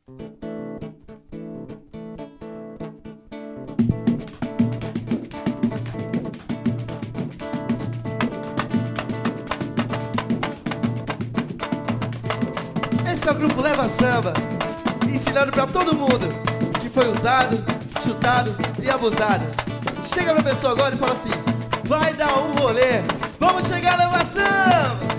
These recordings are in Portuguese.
Esse é o grupo Leva Samba, ensinando pra todo mundo que foi usado, chutado e abusado. Chega pra pessoa agora e fala assim: vai dar um rolê, vamos chegar a Leva Samba!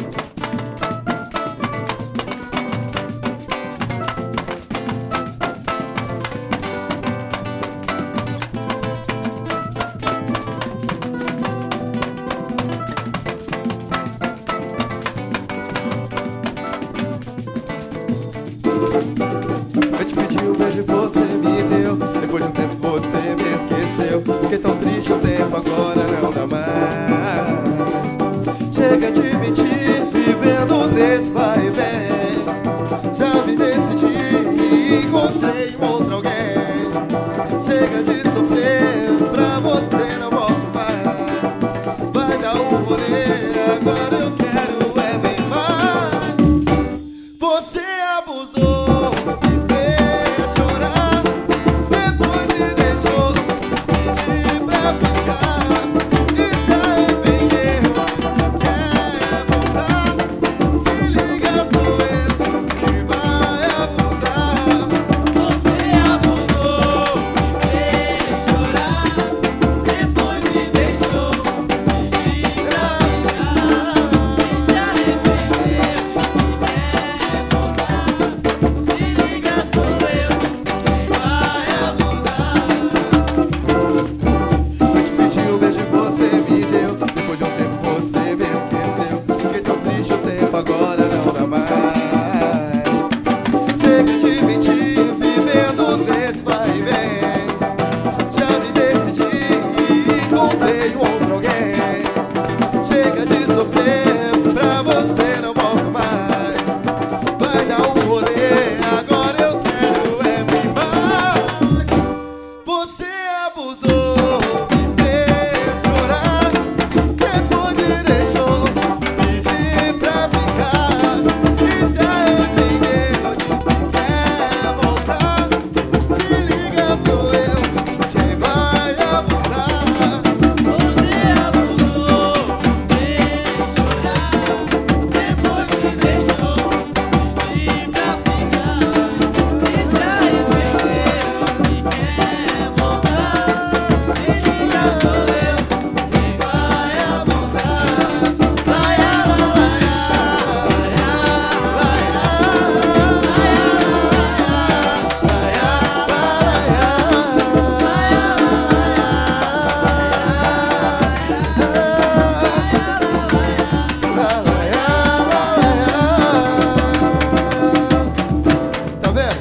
Eu te pedi um beijo e você me deu. Depois de um tempo você me esqueceu. Fiquei tão triste, o tempo agora não dá mais. Chega de mentir, vivendo nesse vai e vem. Já me decidi e encontrei um outro alguém. Chega de sofrer, pra você não volto mais. Vai dar um rolê, agora eu quero é bem mais. Você abusou.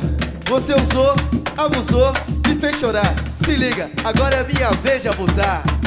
Você usou, abusou, me fez chorar. Se liga, agora é minha vez de abusar.